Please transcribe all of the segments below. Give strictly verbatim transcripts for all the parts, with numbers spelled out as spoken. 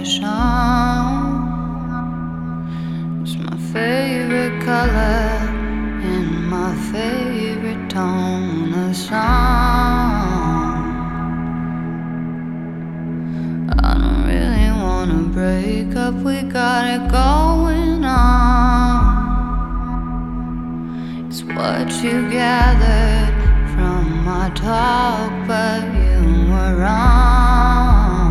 passion. It's my favorite color and my favorite tone of song. I don't really wanna break up, we got it going on. It's what you gathered from my talk, but you were wrong.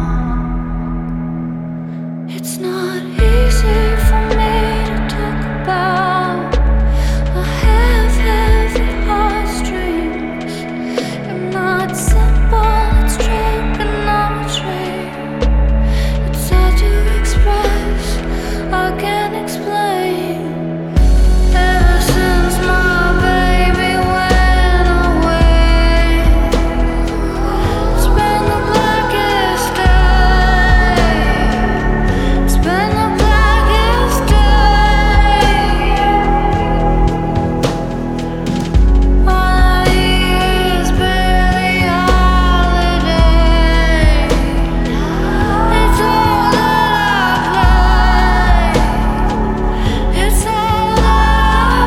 It's not easy for me to talk about. I have heavy heartstrings. You're not simple, it's trigonometry. It's hard to express, I can't explain. Ever since my baby went away, it's been the blackest day. It's been the blackest day. All I hear is Billie Holiday. It's all that I play. It's all that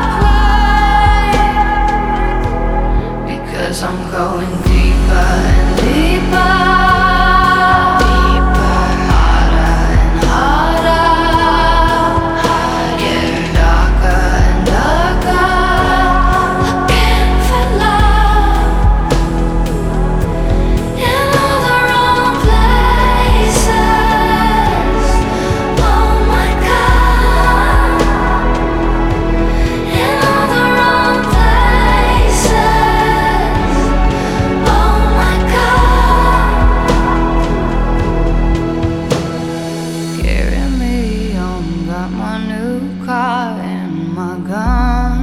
I play. Because I'm going deeper and deeper, deeper, harder and harder, getting darker and darker, looking for love in all the wrong places. Oh my God, in all the wrong places. Oh my God, carry me on, got my new car and my gun.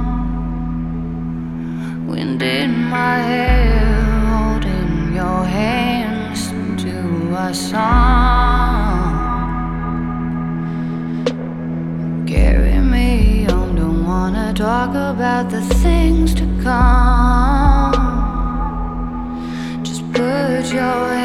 Wind in my hair, holding your hand, listen to our song. Carry me on, don't wanna talk about the things to come. Just put your